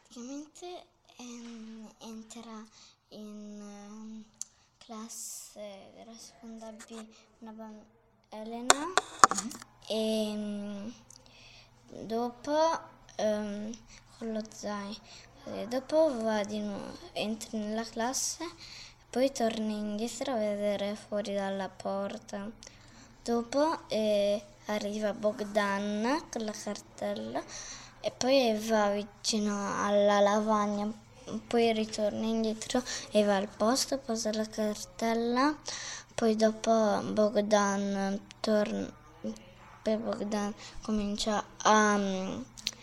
praticamente entra in classe della seconda B Elena e dopo con lo zaino. E dopo va di nuovo, entra nella classe, poi torna indietro a vedere fuori dalla porta. Dopo arriva Bogdan con la cartella e poi va vicino alla lavagna, poi ritorna indietro e va al posto, posa la cartella, poi dopo Bogdan comincia a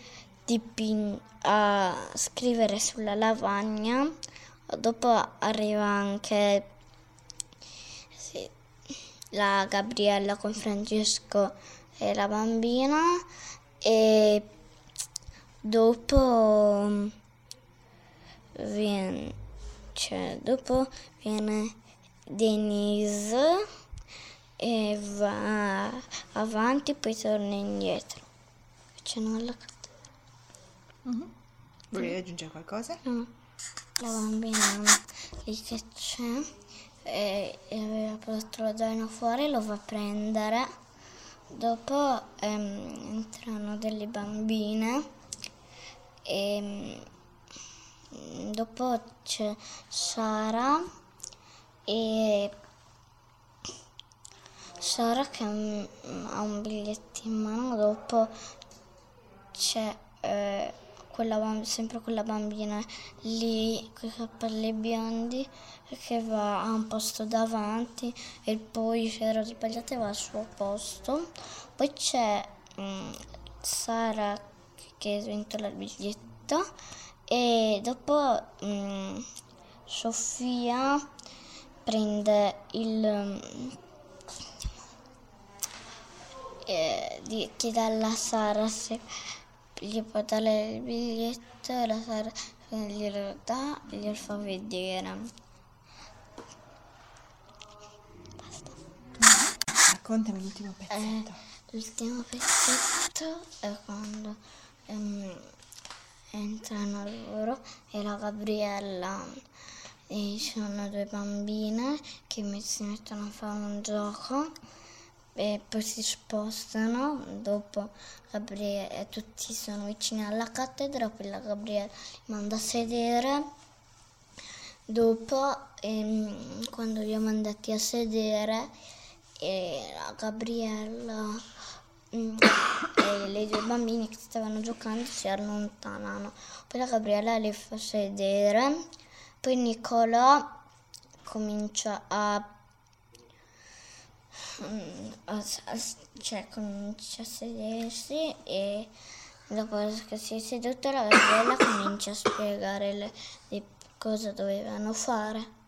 scrivere sulla lavagna. Dopo arriva anche la Gabriella con Francesco e la bambina e dopo viene Denise e va avanti, poi torna indietro. Vicino alla cattedrale. Volevi aggiungere qualcosa? No, la bambina lì che c'è e aveva portato lo zaino fuori, lo va a prendere. Dopo entrano delle bambine e dopo c'è Sara che ha un biglietto in mano. Dopo c'è sempre quella bambina lì con i capelli biondi che va a un posto davanti e poi si era sbagliata e va al suo posto. Poi c'è Sara che sventola il biglietto e dopo Sofia prende chiede alla Sara se gli può dare il biglietto e la Sara glielo dà e glielo fa vedere. Basta. Raccontami l'ultimo pezzetto. L'ultimo pezzetto è quando entrano loro e la Gabriella e ci sono due bambine che si mettono a fare un gioco e poi si spostano. Dopo Gabriele, tutti sono vicini alla cattedra, poi la Gabriella li manda a sedere. Dopo quando li ho mandati a sedere la Gabriella e le due bambine che stavano giocando si allontanano. Poi la Gabriella li fa sedere, poi Nicolò comincia comincia a sedersi e dopo che si è seduta la Gabriella comincia a spiegare le cosa dovevano fare.